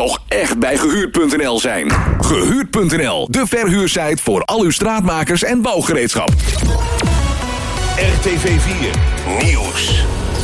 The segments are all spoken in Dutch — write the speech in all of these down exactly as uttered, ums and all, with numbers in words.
toch echt bij gehuurd punt n l zijn. gehuurd punt n l, de verhuursite voor al uw straatmakers en bouwgereedschap. R T V vier Nieuws.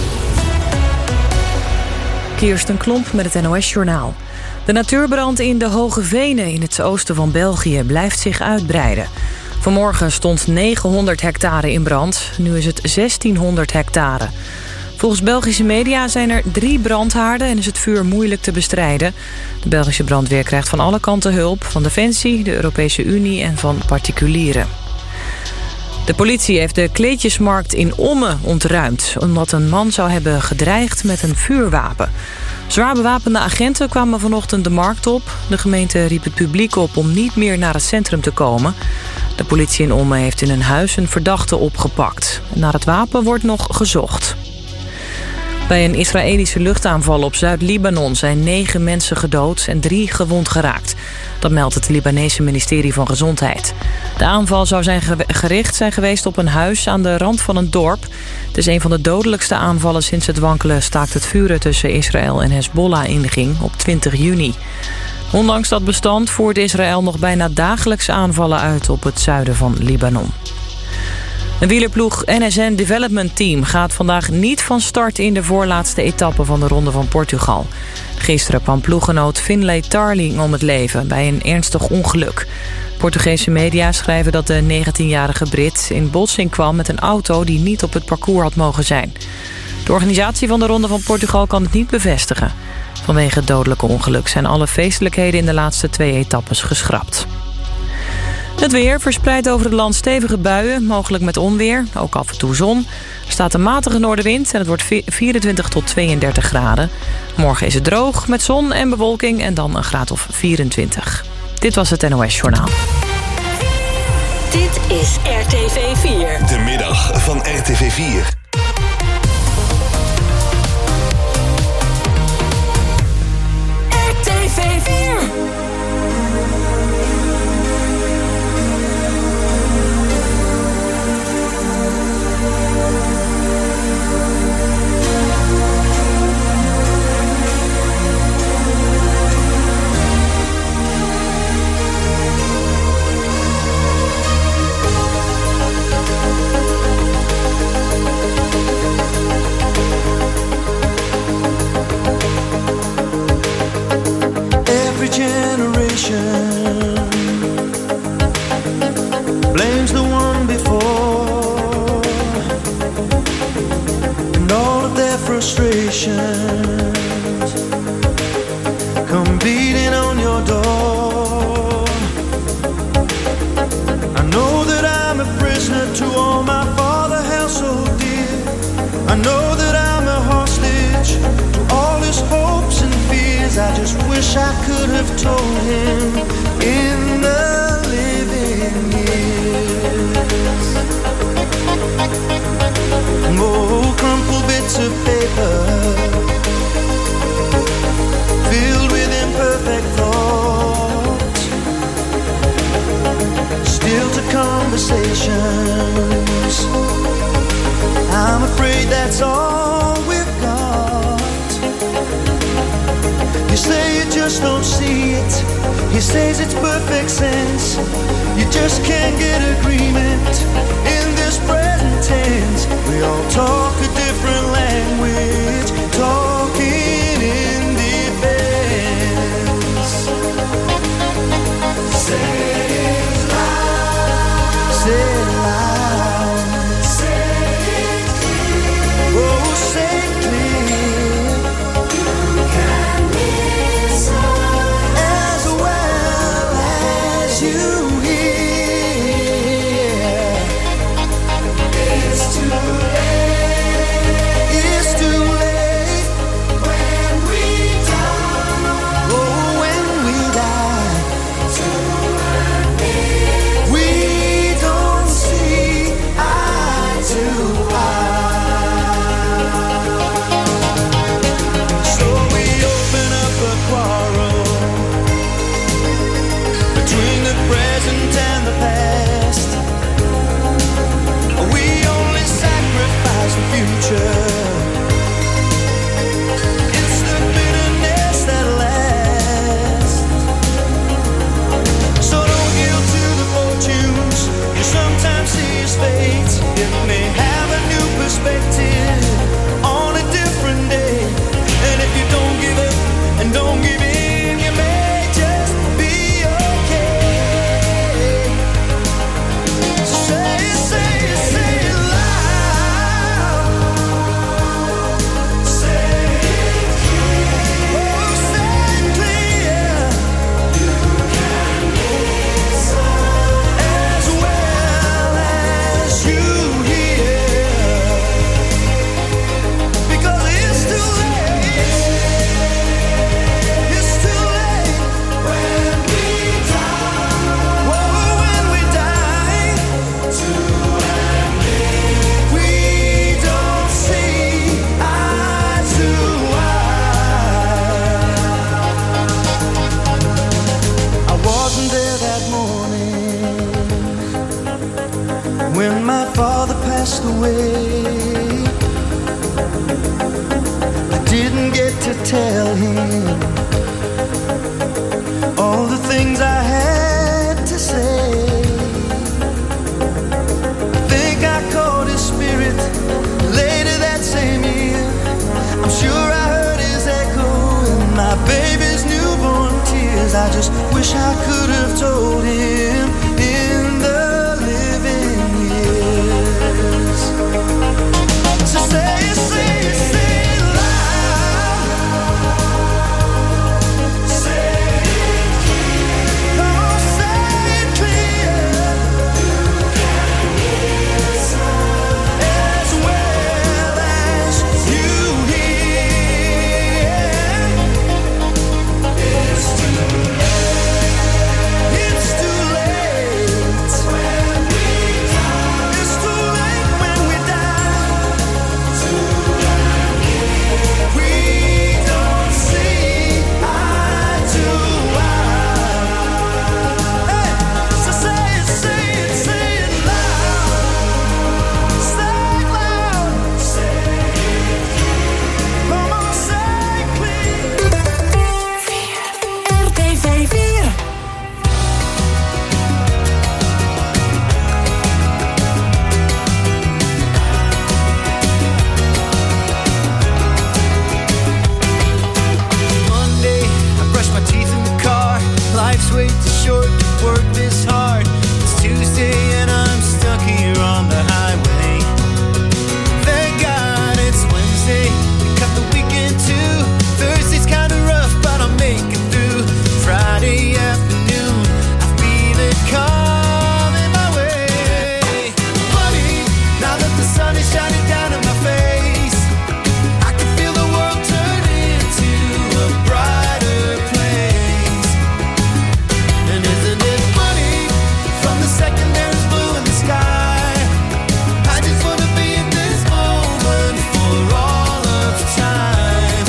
Kirsten Klomp met het N O S-journaal. De natuurbrand in de Hoge Venen in het oosten van België blijft zich uitbreiden. Vanmorgen stond negenhonderd hectare in brand. Nu is het zestienhonderd hectare. Volgens Belgische media zijn er drie brandhaarden en is het vuur moeilijk te bestrijden. De Belgische brandweer krijgt van alle kanten hulp. Van Defensie, de Europese Unie en van particulieren. De politie heeft de kleedjesmarkt in Ommen ontruimd, omdat een man zou hebben gedreigd met een vuurwapen. Zwaar bewapende agenten kwamen vanochtend de markt op. De gemeente riep het publiek op om niet meer naar het centrum te komen. De politie in Ommen heeft in een huis een verdachte opgepakt. Naar het wapen wordt nog gezocht. Bij een Israëlische luchtaanval op Zuid-Libanon zijn negen mensen gedood en drie gewond geraakt. Dat meldt het Libanese ministerie van Gezondheid. De aanval zou zijn gericht zijn geweest op een huis aan de rand van een dorp. Het is een van de dodelijkste aanvallen sinds het wankele staakt het vuren tussen Israël en Hezbollah inging op twintig juni. Ondanks dat bestand voert Israël nog bijna dagelijks aanvallen uit op het zuiden van Libanon. Een wielerploeg N S N Development Team gaat vandaag niet van start in de voorlaatste etappe van de Ronde van Portugal. Gisteren kwam ploeggenoot Finlay Tarling om het leven bij een ernstig ongeluk. Portugese media schrijven dat de negentienjarige Brit in botsing kwam met een auto die niet op het parcours had mogen zijn. De organisatie van de Ronde van Portugal kan het niet bevestigen. Vanwege het dodelijke ongeluk zijn alle feestelijkheden in de laatste twee etappes geschrapt. Het weer verspreidt over het land stevige buien, mogelijk met onweer, ook af en toe zon. Er staat een matige noordenwind en het wordt vierentwintig tot tweeëndertig graden. Morgen is het droog met zon en bewolking en dan een graad of vierentwintig. Dit was het N O S-journaal. Dit is R T V vier. De middag van R T V vier. R T V vier. Blames the one before and all of their frustrations come beating on your door. I know that I'm a prisoner to all my father held so dear. I know that I'm a hostage to all his hopes and fears. I just wish I could have told him in the living years. More crumpled bits of paper filled with imperfect thoughts, still to conversations. I'm afraid that's all we've got. You say you just don't see it. He says it's perfect sense. You just can't get agreement in this present tense. We all talk a different language, talking in defense. Say it loud. Say it loud. Say it clear. Oh, say it clear. You can listen as well as you hear. It's too late. It's too late. passed away. I didn't get to tell him all the things I had to say. I think I caught his spirit later that same year. I'm sure I heard his echo in my baby's newborn tears. I just wish I could have told him in the living years. So say it, say it, say it loud. Say it clear. Come on, say it clear. You can hear some as well as you hear. It's too late. It's too late when we die. It's too late when we die. We don't see eye to eye. Hey, so say it, say it, say it loud. Say it loud. Say it clear. Come on, say it clear. R T V vier. Monday, I brush my teeth in the car. Life's way too short to work this hard. It's Tuesday and I'm stuck here on the highway. Thank God it's Wednesday. We cut the weekend too. Thursday's kinda rough, but I'll make it through. Friday afternoon, I feel it coming my way. Funny, now that the sun is shining down in my face, I can feel the world turn into a brighter place. And isn't it funny? From the second there's blue in the sky, I just wanna be in this moment for all of time.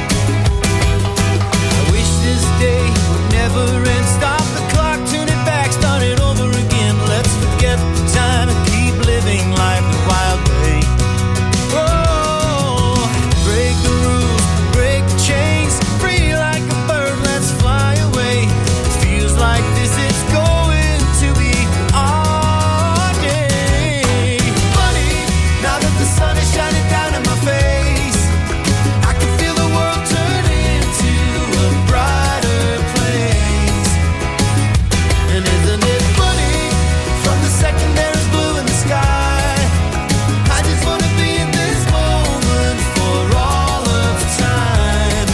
I wish this day would never end. Stop the clock, tune it back, start it over again. Let's forget the time and keep living life the wild way. Oh, break the rules, break the chains, free like a bird, let's fly away. It feels like this is going to be our day. Funny, now that the sun is shining down in my face, I can feel the world turn into a brighter place. And isn't it funny? From the second there is blue in the sky, I just wanna be in this moment for all of time.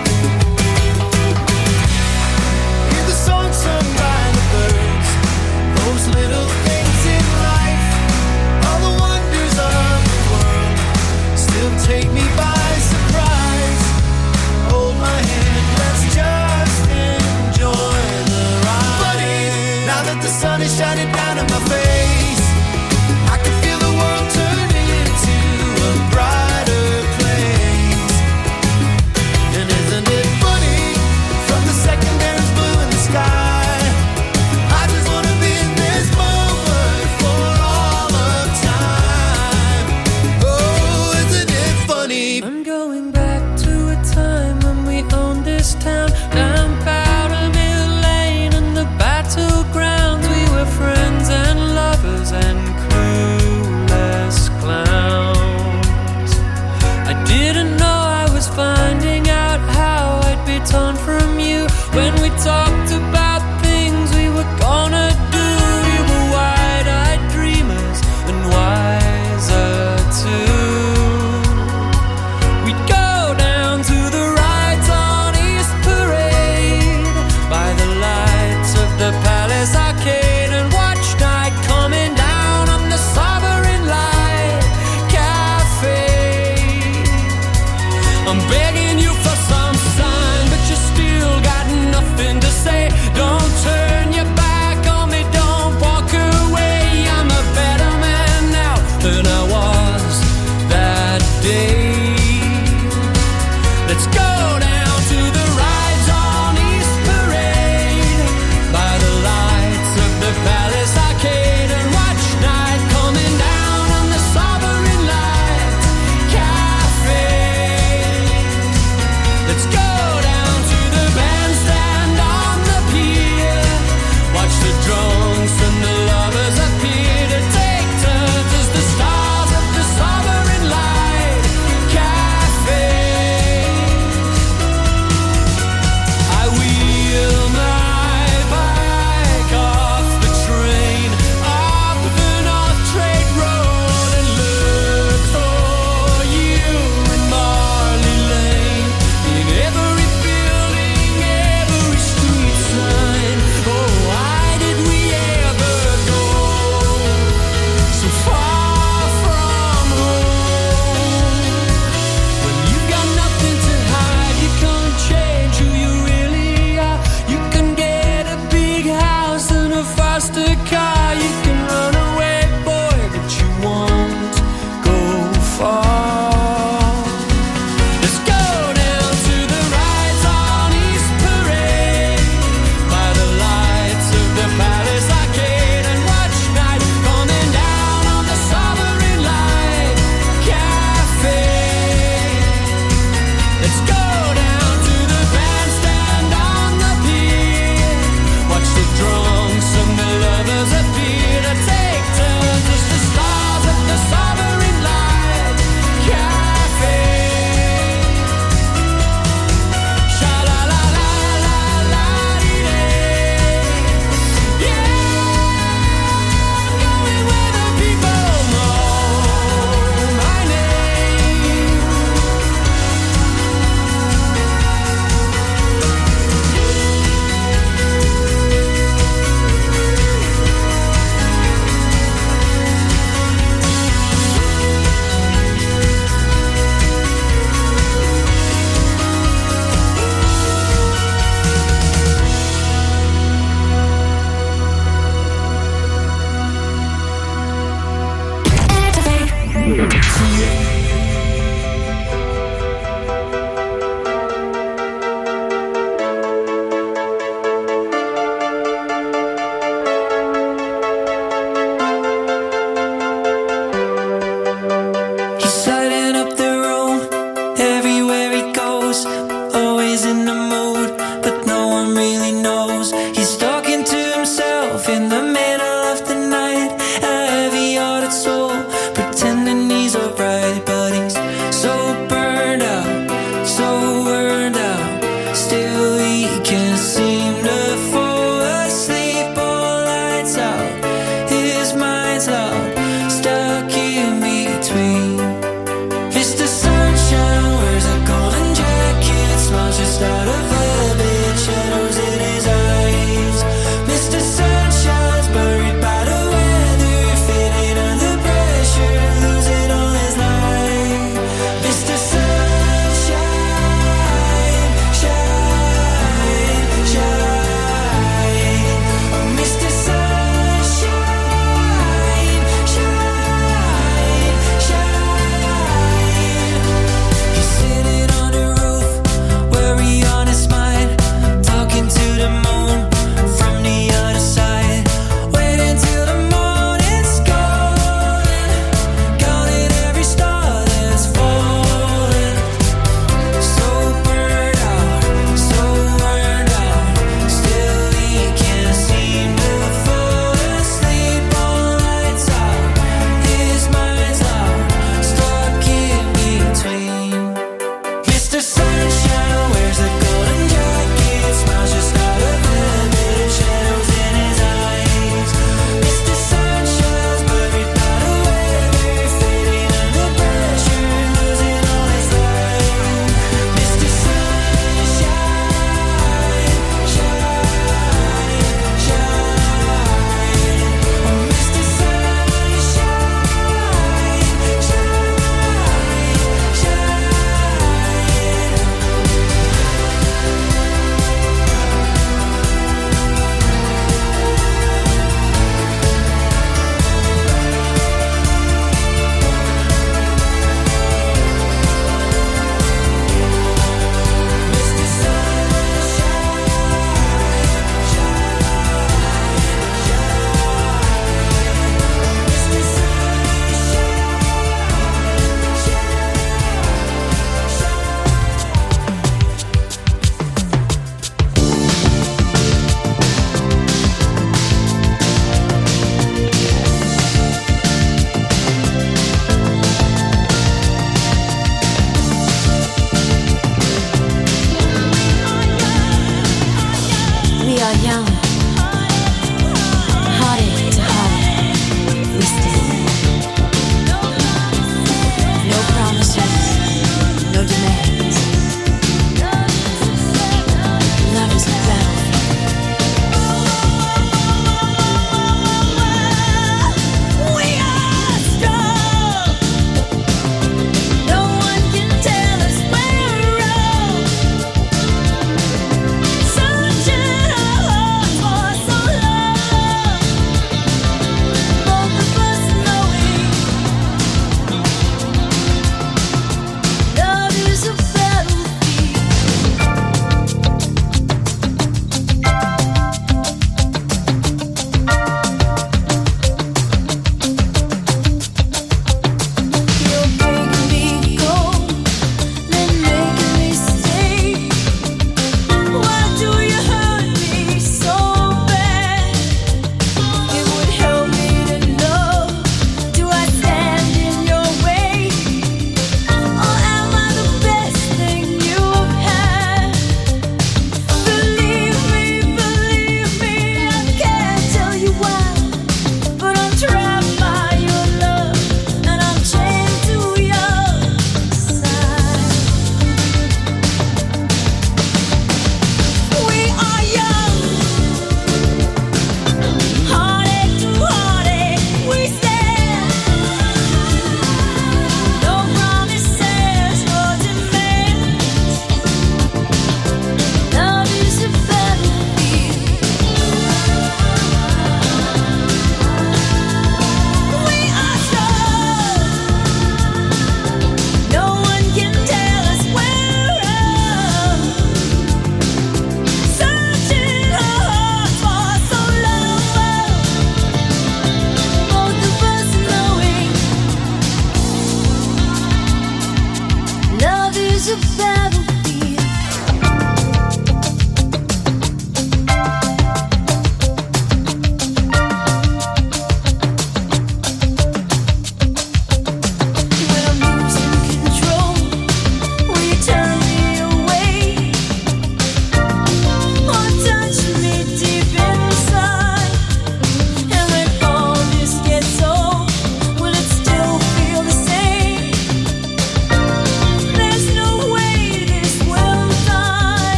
Hear the song sung by the birds, those little things in life, all the wonders of the world, still take me by surprise. Hold my hand, let's just enjoy the ride. Funny, now that the sun is shining down in my face, I can feel the world turn into a brighter place. And isn't it funny? From the second there's blue in the sky, I just wanna be in this moment for all of time. Oh, isn't it funny? I'm going back to a time when we owned this town, down Powder Mill Lane and the battlegrounds. We were friends and lovers and clueless clowns. I didn't know I was finding out how I'd be torn from you when we talked about things we were gonna do. We were wide-eyed dreamers and wiser too. We'd go down to the rides on East Parade by the lights of the Palace Arcade and watch night coming down on the Sovereign Light Cafe. I'm begging you for some sign, but you still got nothing to say. Don't turn your back on me,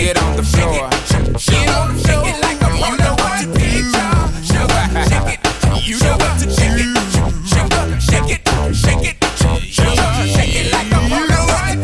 Get on the floor. Get on the floor. You know what to do. Sugar, shake it. You know what to do. Sugar, shake it, shake it. Sugar, shake it like a you know what to do.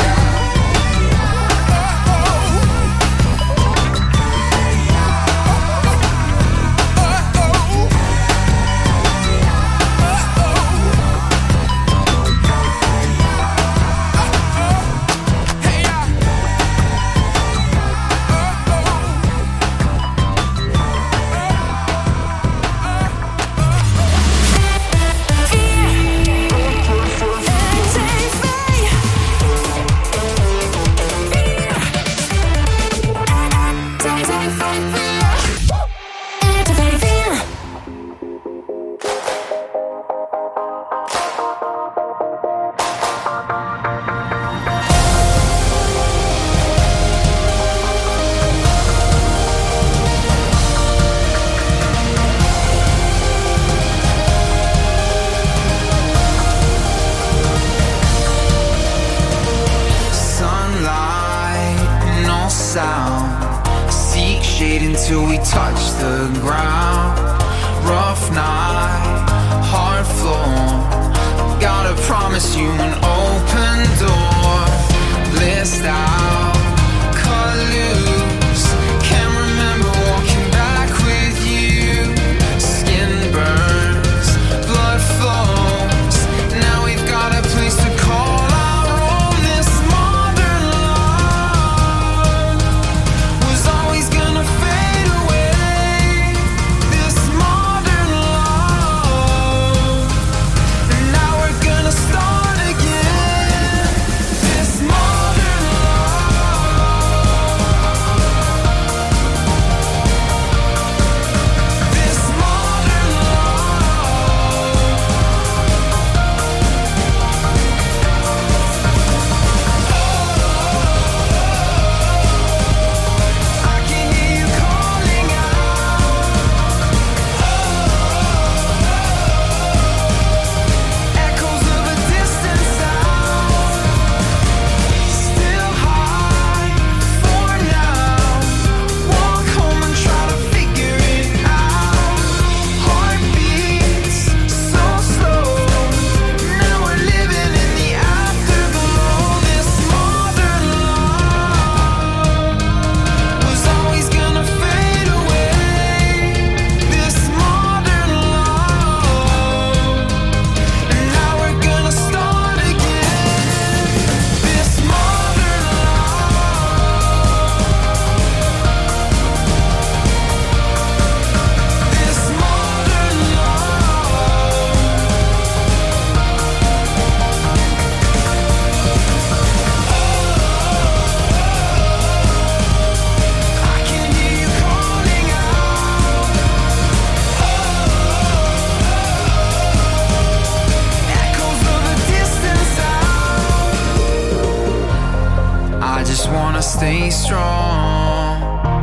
stay strong.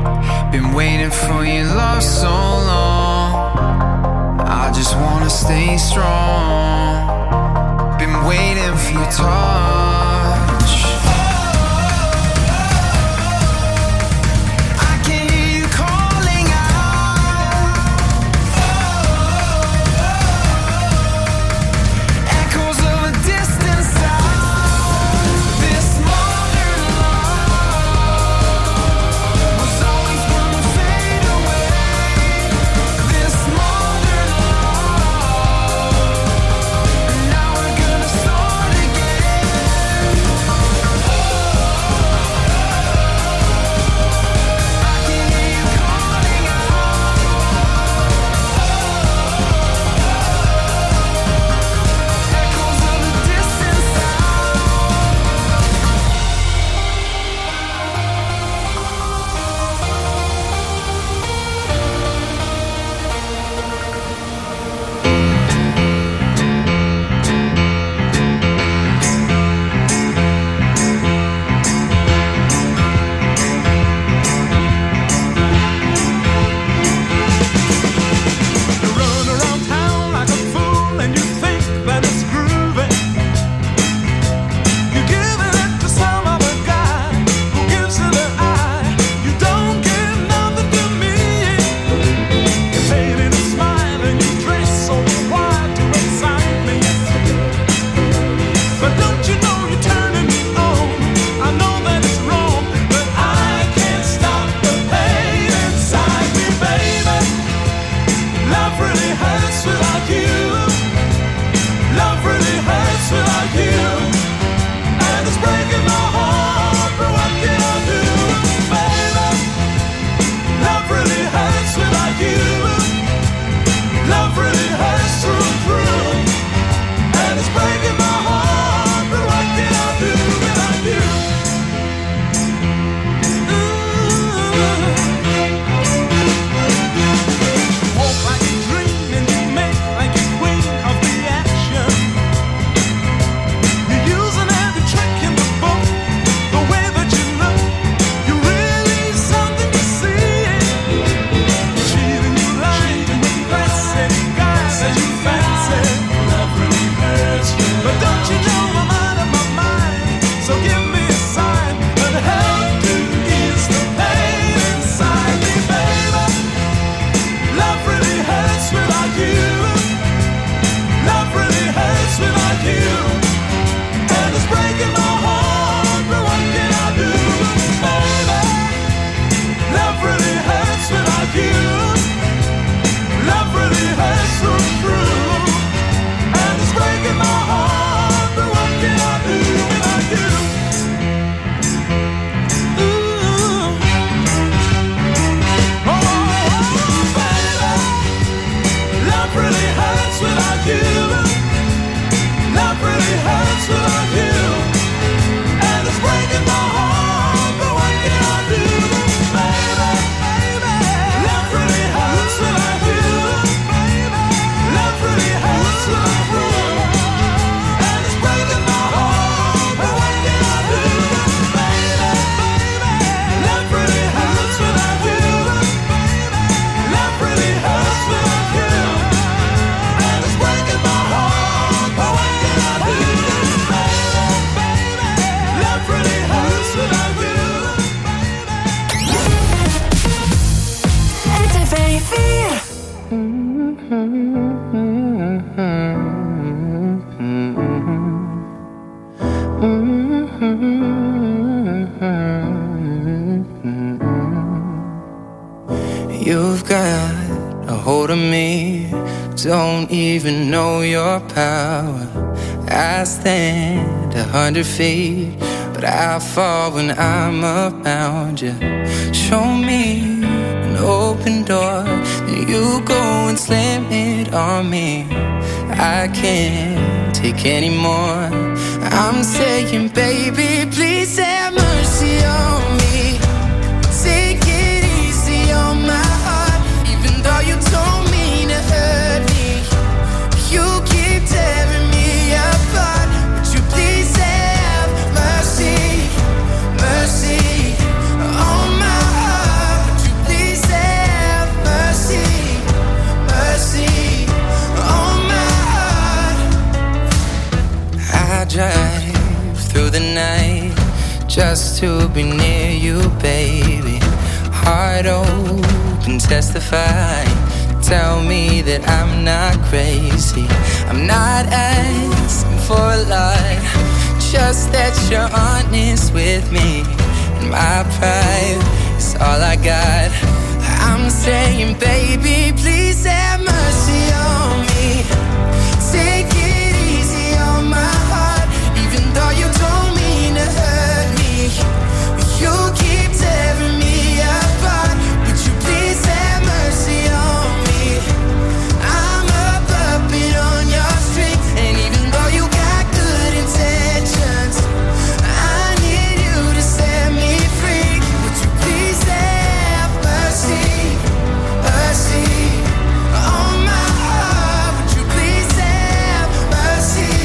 Been waiting for your love so long. I just wanna stay strong. Been waiting for your touch. Again. You've got a hold of me, don't even know your power. I stand a hundred feet, but I fall when I'm around you. Show me an open door, then you go and slam it on me. I can't take any more. I'm saying, baby, please have mercy on me. Take it easy on my heart, even though you don't mean to hurt me. You keep tearing me apart. Would you please have mercy, mercy on my heart? Would you please have mercy, mercy on my heart? I drive through the night just to be near you, baby. Heart open, testify. Tell me that I'm not crazy. I'm not asking for a lot, just that you're honest with me. And my pride is all I got. I'm saying, baby, please have mercy on me. Take it easy on my heart, even though you don't mean to hurt me. You keep tearing me apart. Would you please have mercy on me? I'm a puppet on your string, and even though you got good intentions, I need you to set me free. Would you please have mercy, mercy on my heart? Would you please have mercy,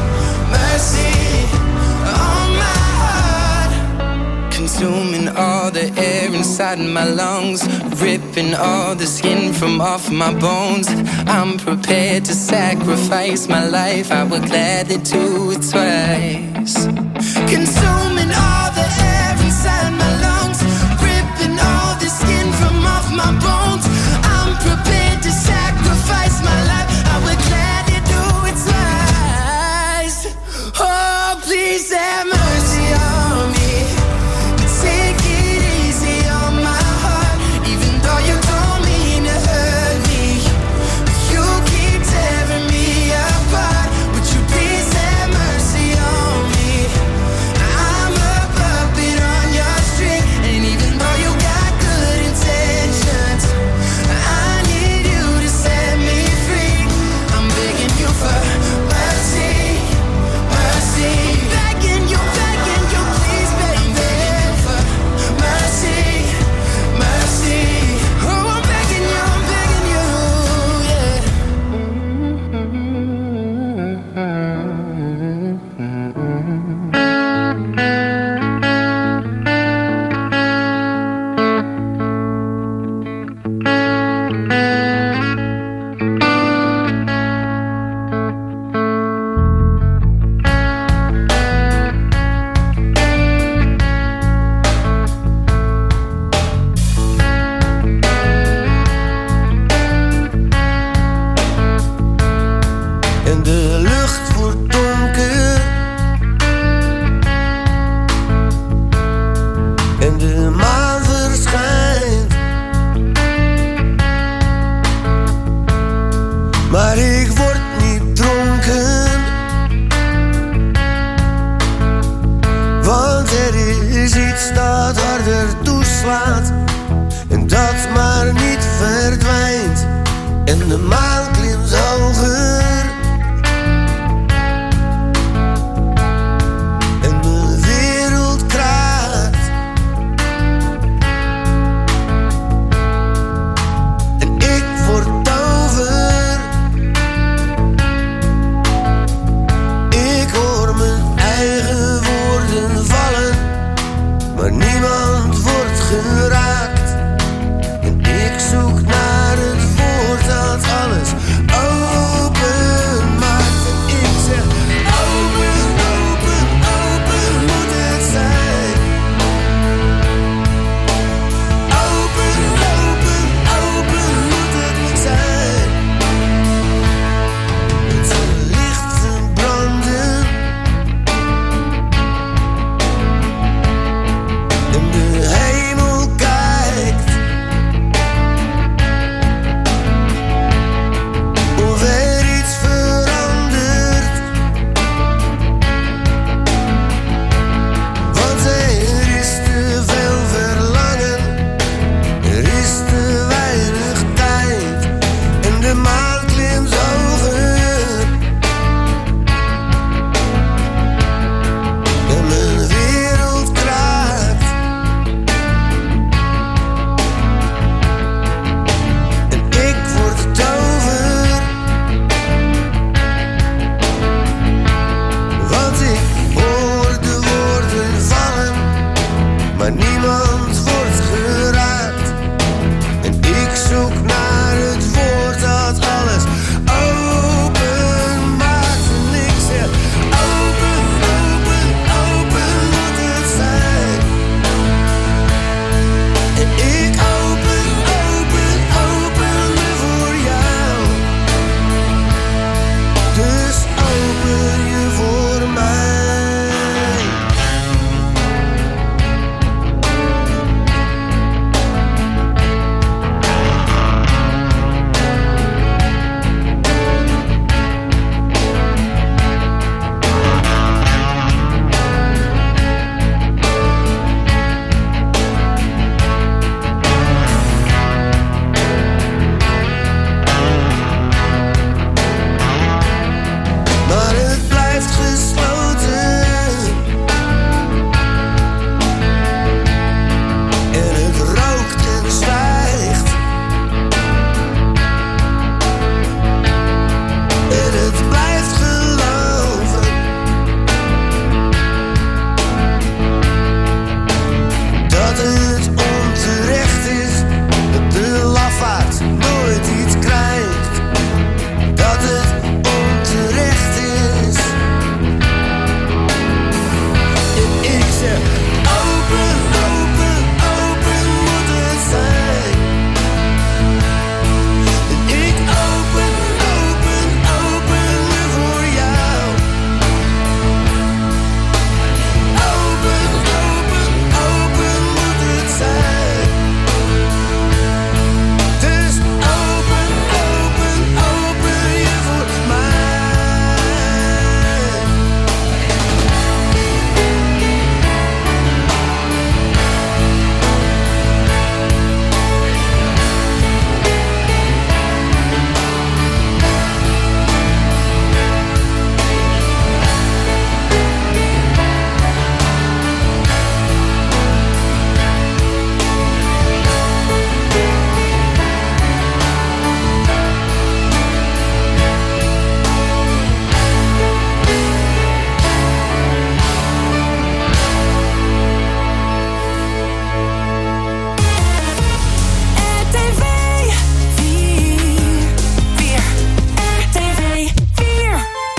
mercy on my heart? Consuming all the air inside my lungs, ripping all the skin from off my bones. I'm prepared to sacrifice my life, I would gladly do it twice. Consuming all the air inside my lungs, ripping all the skin from off my bones. I'm prepared to sacrifice my life, I would gladly do it twice. Oh, please have mercy on me. Take it easy on my heart, even though you don't mean to hurt me. You keep tearing me apart. Would you please have mercy on me? I'm a puppet on your string, and even though you got good intentions, I need you to set me free. I'm begging you for mercy, mercy. Begging you, begging you, please, baby, for mercy, mercy. Oh, I'm begging you, I'm begging you, En de lucht wordt donker, en de maan verschijnt. Maar ik word niet dronken, want er is iets dat harder toeslaat en dat maar niet verdwijnt. En de maan klimt hoger, en de wereld kraakt. En ik word over. Ik hoor mijn eigen woorden vallen, maar niemand wordt geraakt. En ik zoek naar het woord dat alles hand wordt geraakt. En ik zoek naar het woord dat alles open maakt. En ik zeg open, open, open moet het zijn. En ik open, open, open me voor jou. Dus open je voor mij. Maar het blijft gesloten. En het rookt en zwijgt. En het blijft geloven dat het onterecht is, dat de lafaard nooit iets krijgt. Dat het onterecht is. En ik zeg open, open, open moet het zijn. En ik open, open, open me voor jou. Open, open, open moet het zijn. Dus open, open, open je voor mij. R T V vier, vier, R T V vier.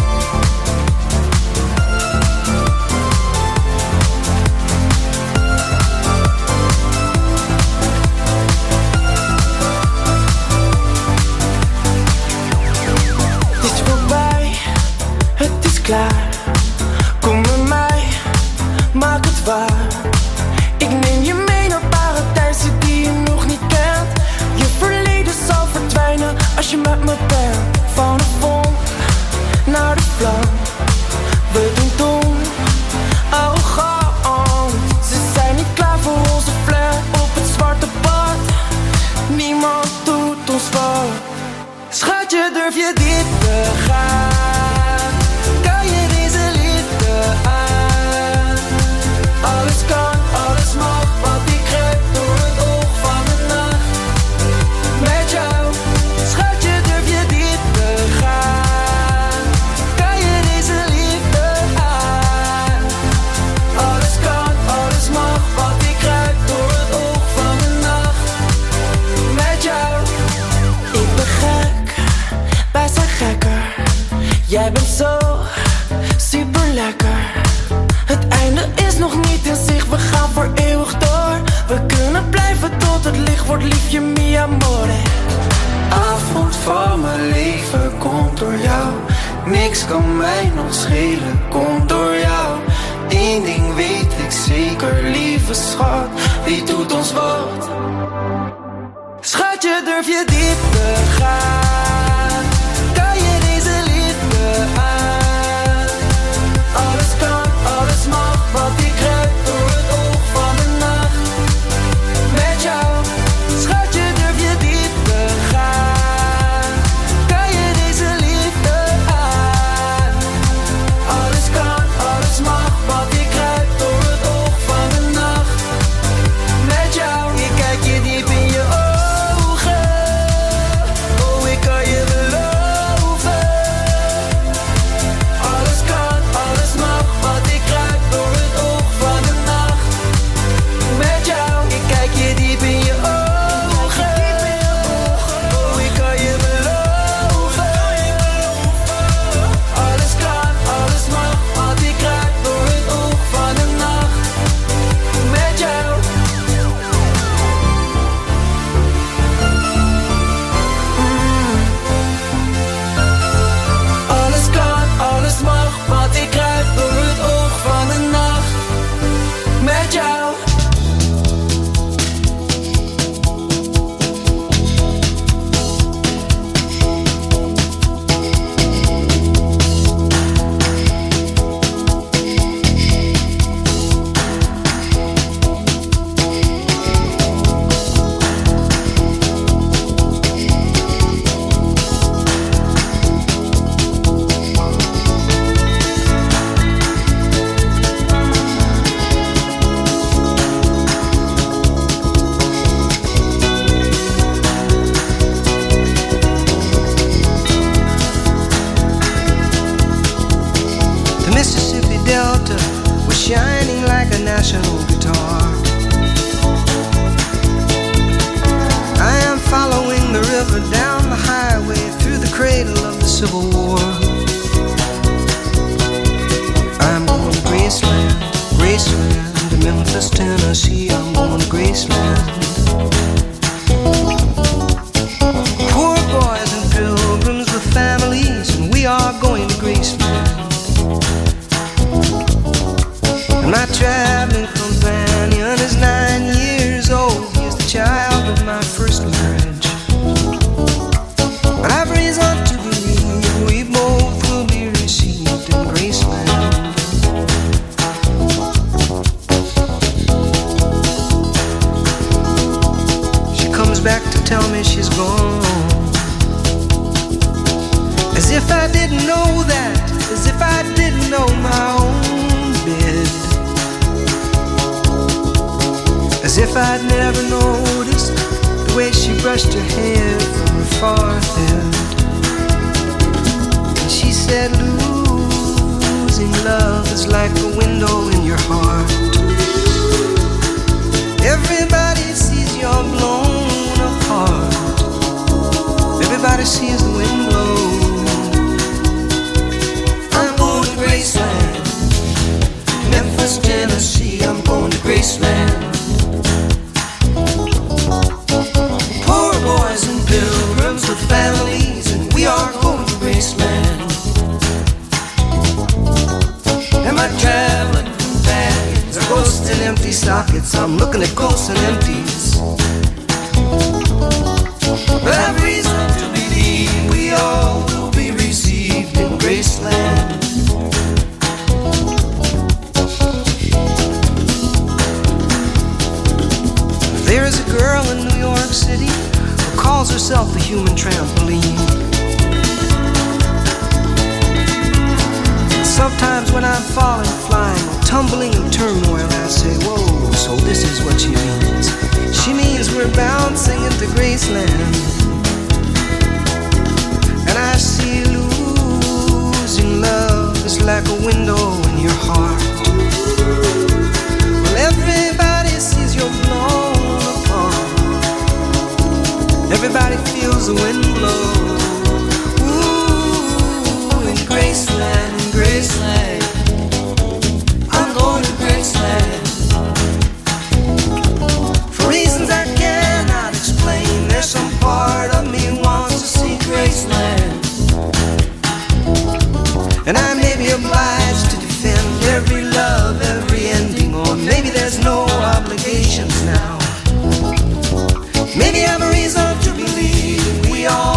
Het is voorbij, het is klaar. Kom met mij, maak het waar. Ik neem je mee naar paradijzen die je nog niet kent. Je verleden zal verdwijnen als je met me bent. Van de vonk naar de vlam. We doen toen arrogant. Ze zijn niet klaar voor onze flair op het zwarte pad. Niemand doet ons wat. Schatje, durf je dit te gaan? Kan je deze liefde aan? Alles kan, alles mag, want ik grijp door het oog van de nacht. Met jou, schatje, durf je dit te gaan? Kan je deze liefde aan? Alles kan, alles mag, want ik grijp door het oog van de nacht. Met jou, ik ben gek, wij zijn gekker. Jij bent zo super lekker. Het einde is nog niet in zicht, we gaan voor eeuwig door. We kunnen blijven tot het licht wordt, liefje, mi amore. Avond van mijn leven komt door jou. Niks kan mij nog schelen, komt door jou. Eén ding weet ik zeker, lieve schat, wie doet ons wat? Schatje, durf je dit te gaan? Kan je deze liefde aan? Alles kan, alles mag, want ik grijp door het oog van de nacht. Met jou, schatje, durf je dit te gaan? Kan je deze liefde aan? Alles kan, alles mag, want ik grijp door het oog van de nacht. Met jou, ik kijk je diep in je ogen. Oh, ik kan back to tell me she's gone. As if I didn't know that, as if I didn't know my own bed. As if I'd never noticed the way she brushed her hair from her forehead. And she said, losing love is like a window in your heart. Everybody sees you're blown apart. Everybody sees the wind blow. I'm going to Graceland, Memphis, Tennessee. I'm going to Graceland. Poor boys and pilgrims with families, and we are going to Graceland. Am I traveling from bags or ghosts and empty sockets? I'm looking at ghosts and empties. But I've reason to believe we all will be received in Graceland. There is a girl in New York City who calls herself the human trampoline. Sometimes when I'm falling, flying, or tumbling in turmoil, I say, whoa, so this is what she means. She means we're bouncing into Graceland. And I see losing love is like a window in your heart. Well, everybody sees you're blown apart. Everybody feels the wind blow. Ooh, in Graceland, in Graceland. I'm going to Graceland. For reasons I cannot explain, there's some part of me wants to see Graceland. And I may be obliged to defend every love, every ending, or maybe there's no obligations now. Maybe I'm a reason to believe we all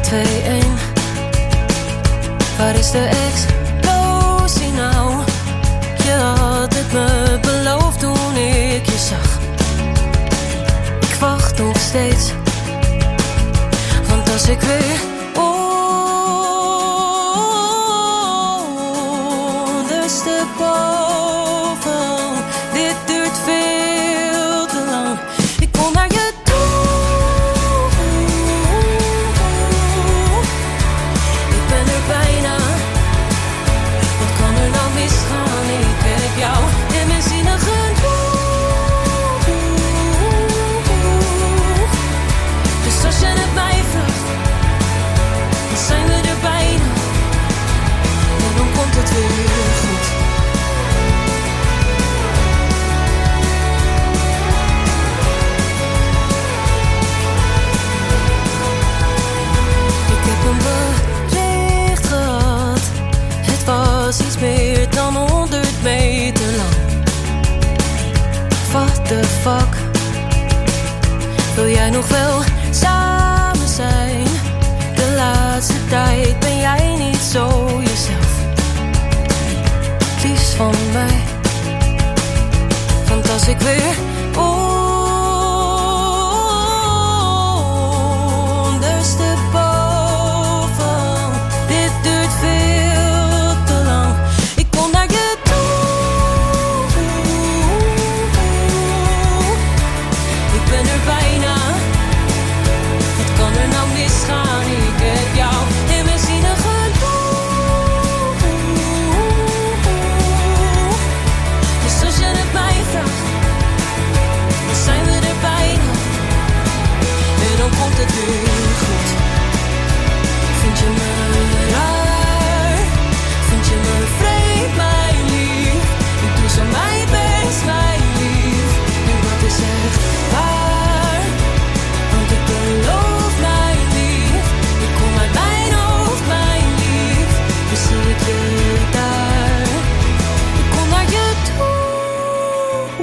twee een. Waar is de explosie nou? Je had het me beloofd toen ik je zag. Ik wacht nog steeds, want als ik weer ondersteboven, dit duurt veel te lang. Ik kom naar je toe, ik ben er bijna. Wat kan er nou misgaan? Ik heb jou in mijn zinnen genoeg. Dus als je het mij vraagt, dan zijn we er bijna. En dan komt het weer goed. Ik heb een bericht gehad. Het was iets meer dan honderd meter lang. What the fuck? Wil jij nog wel samen zijn? De laatste tijd ben jij niet zo jezelf. Het liefst van mij. Want als ik weer ondersteboven, dit duurt veel te lang. Ik kom naar je toe, ik ben er bijna. Wat kan er nou misgaan? Ik heb jou in mijn zinnen genoeg. Dus als je het mij vraagt, dan zijn we er bijna. En dan komt het weer goed. Vind je me raar? Vind je me vreemd, mijn lief? Ik doe zo mijn best, mijn lief. En dat is echt waar, want ik beloof, mijn lief. Ik kom uit mijn hoofd, mijn lief. Dus zie ik je daar. Ik kom naar je toe.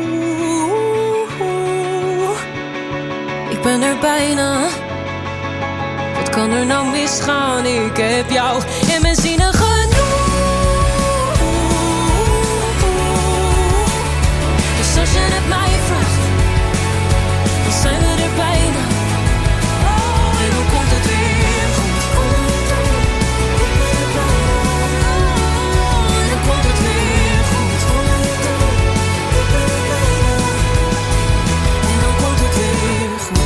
Ik ben er bijna. Wat kan er nou misgaan? Ik heb jou in mijn zinnen genoeg. Dus als je het mij vraagt, dan zijn we er bijna. En dan komt het weer goed. En dan komt het weer goed. En dan komt het weer goed.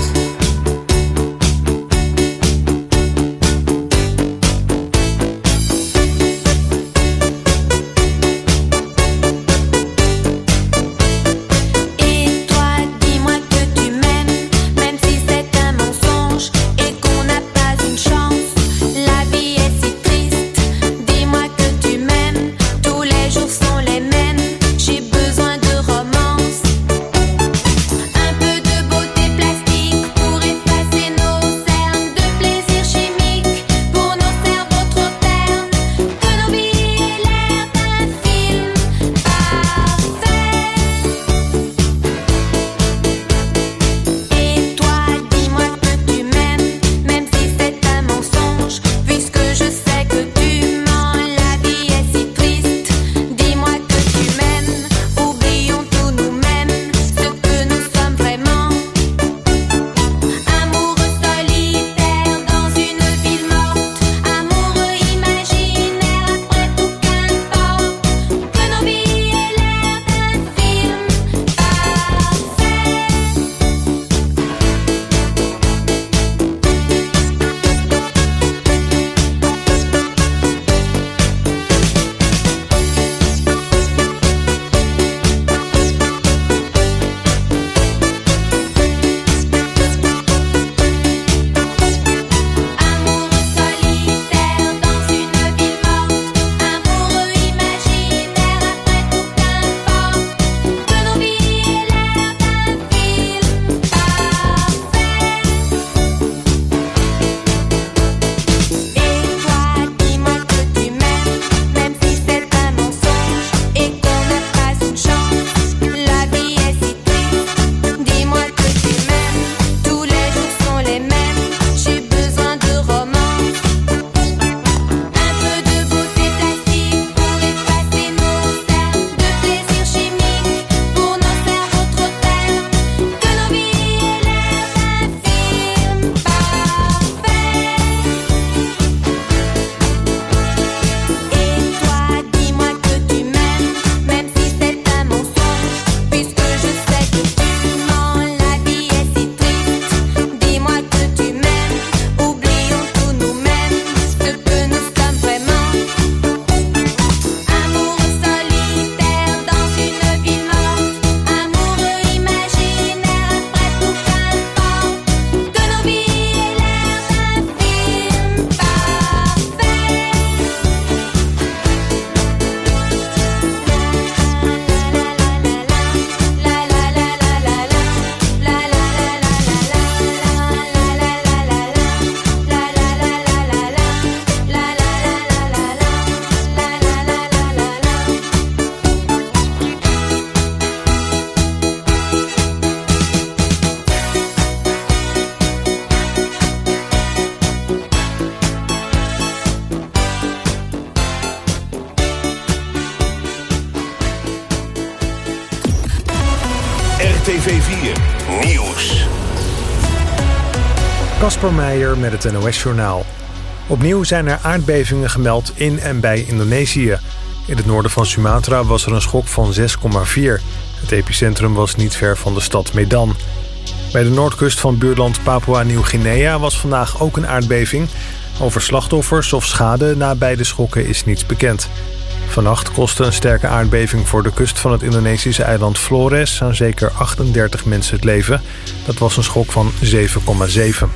V vier Nieuws. Kasper Meijer met het N O S-journaal. Opnieuw zijn er aardbevingen gemeld in en bij Indonesië. In het noorden van Sumatra was er een schok van zes komma vier. Het epicentrum was niet ver van de stad Medan. Bij de noordkust van buurland Papua-Nieuw-Guinea was vandaag ook een aardbeving. Over slachtoffers of schade na beide schokken is niets bekend. Vannacht kostte een sterke aardbeving voor de kust van het Indonesische eiland Flores aan zeker achtendertig mensen het leven. Dat was een schok van zeven komma zeven.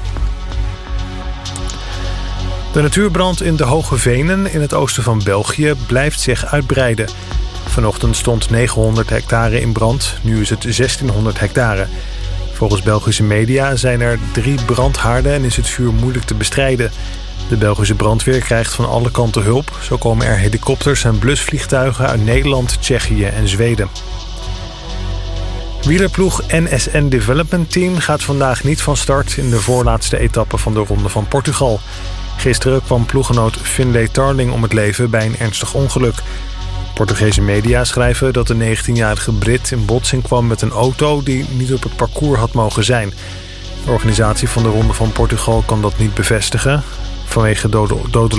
De natuurbrand in de Hoge Venen in het oosten van België blijft zich uitbreiden. Vanochtend stond negenhonderd hectare in brand, nu is het zestienhonderd hectare. Volgens Belgische media zijn er drie brandhaarden en is het vuur moeilijk te bestrijden. De Belgische brandweer krijgt van alle kanten hulp. Zo komen er helikopters en blusvliegtuigen uit Nederland, Tsjechië en Zweden. Wielerploeg N S N Development Team gaat vandaag niet van start in de voorlaatste etappe van de Ronde van Portugal. Gisteren kwam ploeggenoot Finlay Tarling om het leven bij een ernstig ongeluk. Portugese media schrijven dat de negentienjarige Brit in botsing kwam met een auto die niet op het parcours had mogen zijn. De organisatie van de Ronde van Portugal kan dat niet bevestigen. Vanwege dode, dodelijke